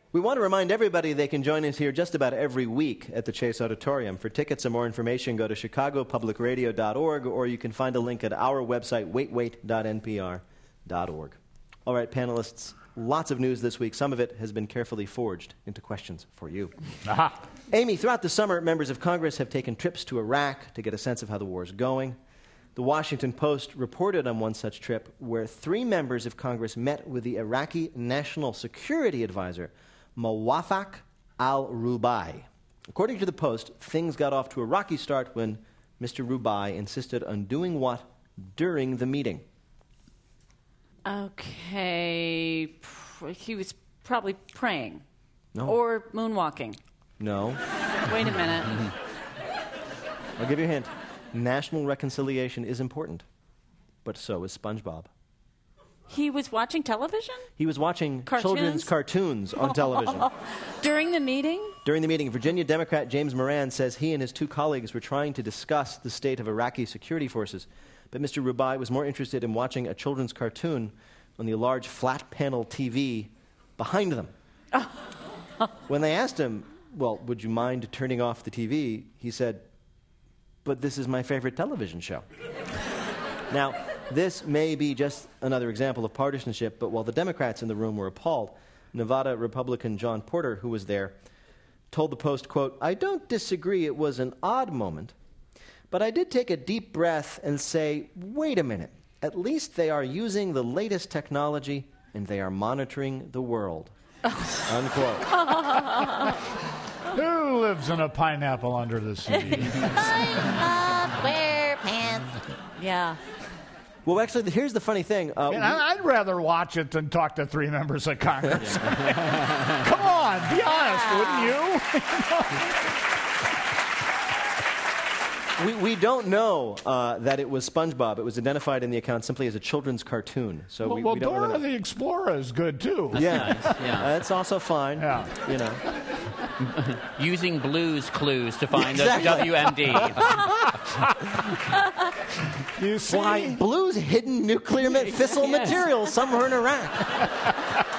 We want to remind everybody they can join us here just about every week at the Chase Auditorium. For tickets and more information, go to chicagopublicradio.org, or you can find a link at our website, waitwait.npr.org. All right, panelists, lots of news this week. Some of it has been carefully forged into questions for you. Aha. Amy, throughout the summer, members of Congress have taken trips to Iraq to get a sense of how the war is going. The Washington Post reported on one such trip where 3 members of Congress met with the Iraqi National Security Advisor, Muwaffaq al-Rubai. According to the Post, things got off to a rocky start when Mr. Rubai insisted on doing what during the meeting? Okay, he was probably praying. No. Or moonwalking. No. Wait a minute. I'll give you a hint. National reconciliation is important, but so is SpongeBob. He was watching television? He was watching Cartoons? children's cartoons on television. During the meeting? During the meeting, Virginia Democrat James Moran says he and his 2 colleagues were trying to discuss the state of Iraqi security forces, but Mr. Rubai was more interested in watching a children's cartoon on the large flat-panel TV behind them. When they asked him, well, would you mind turning off the TV, he said, but this is my favorite television show. Now, this may be just another example of partisanship, but while the Democrats in the room were appalled, Nevada Republican John Porter, who was there, told the Post, quote, I don't disagree it was an odd moment, but I did take a deep breath and say, wait a minute, at least they are using the latest technology and they are monitoring the world. Unquote. Who lives in a pineapple under the sea? I wear pants. Yeah. Well, actually, here's the funny thing. I'd rather watch it than talk to 3 members of Congress. Come on, be honest, wouldn't you? We don't know that it was SpongeBob. It was identified in the account simply as a children's cartoon. So we don't Dora really know. the Explorer is good, too. Yeah, Nice, yeah. That's also fine. Yeah. You know. Using Blue's Clues to find Exactly. the WMD. You see? Why, Blue's hidden nuclear fissile material somewhere in Iraq.